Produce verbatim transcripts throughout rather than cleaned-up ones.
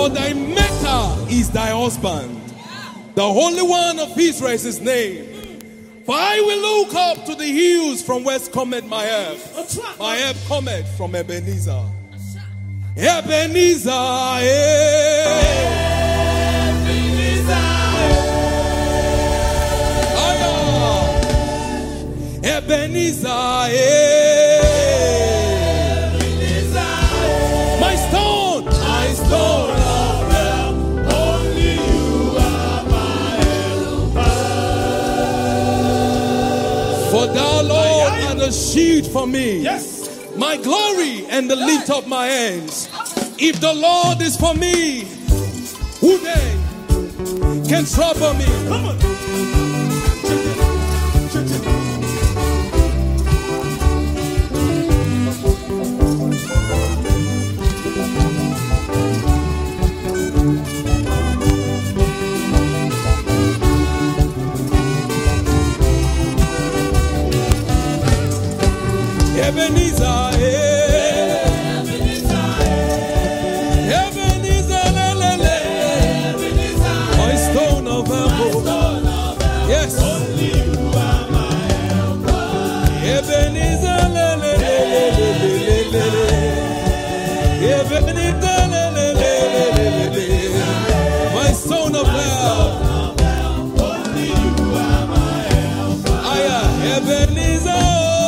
For thy maker is thy husband. The Holy One of Israel is his name. For I will look up to the hills from whence cometh my help. My help cometh from Ebenezer. Ebenezer, Ebenezer, Ebenezer, Ebenezer, my stone, my stone of help. Only you are my helper. For thou, Lord, art a shield for me. Yes. My glory and the lift of my hands. If the Lord is for me, who then can trouble me? Come on. Ebenezer, Ebenezer, Ebenezer, my stone of help. Yes, only you are my helper. Ebenezer, Ebenezer, my stone of help. Only you are my helper. Aya, Ebenezer.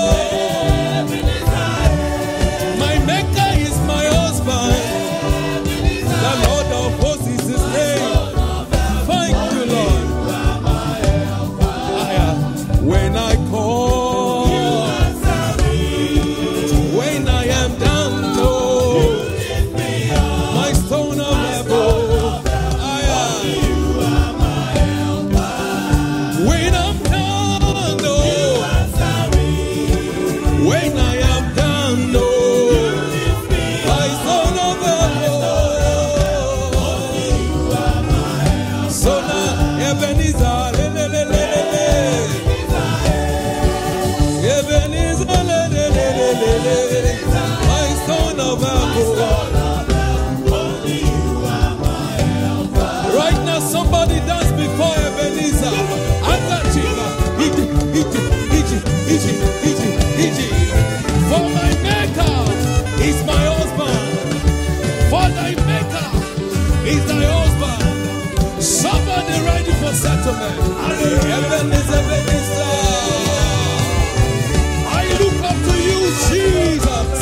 Settlement. Ebenezer, Ebenezer. I look up to you, Jesus.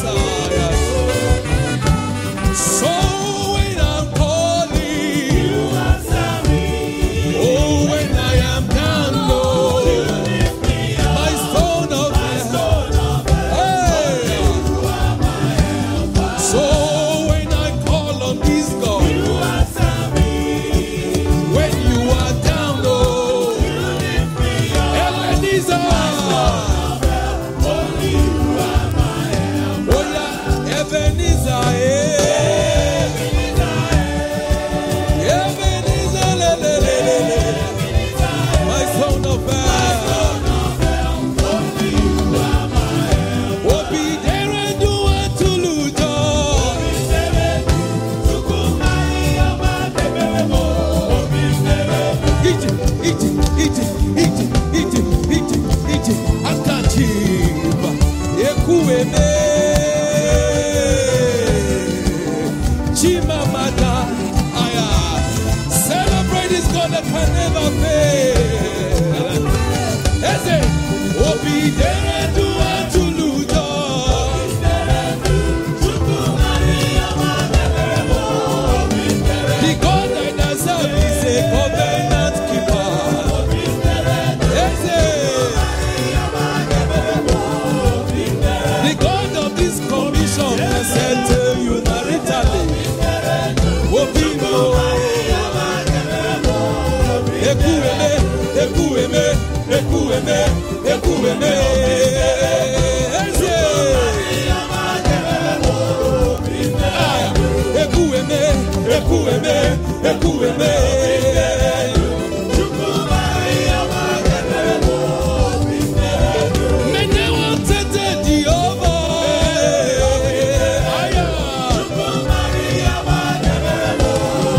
So when I'm calling, you answer me. Oh, when I am down low, you lift me up. My stone of help. Hey, you are my helper. So when I call on this God, you answer me. When you are down. Celebrate this God that can never fail. Obi dere do to lujo. The God that does is a covenant keeper. The God of this commission has settled you maritally. Obi no. Ekueme, ekueme, ekueme, ekueme. Ekueme, ekueme, ekueme. Mene wantete Jehovah. Aya.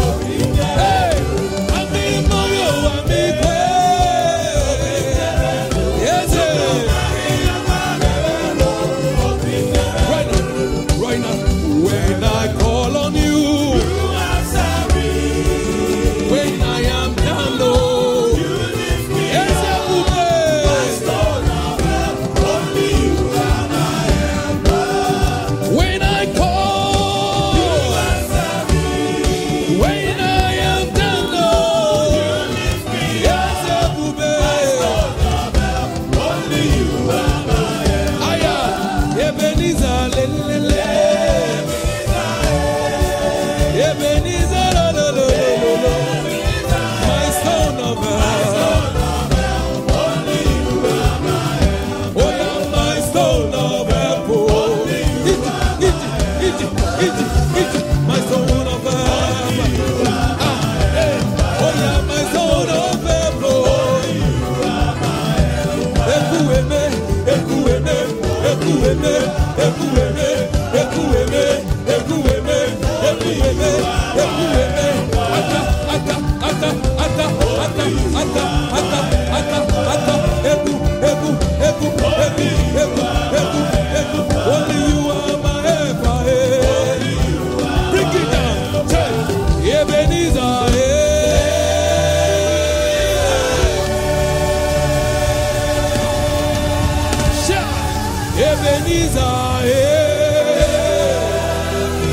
Ekuweme, ekuweme, ekuweme, ekuweme, ekuweme, ekuweme, ekuweme, ekuweme. Ata, ata, ata, ata, ata, ata, ata, ata, ata. Eku, eku, eku, eku, eku, eku, eku. Only you are my helper. Bring it down. Say, Ebenezer. Ebenezer,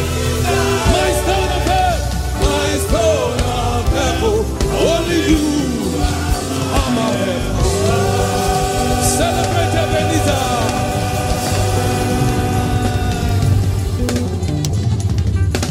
my stone of help, my stone of help, only you.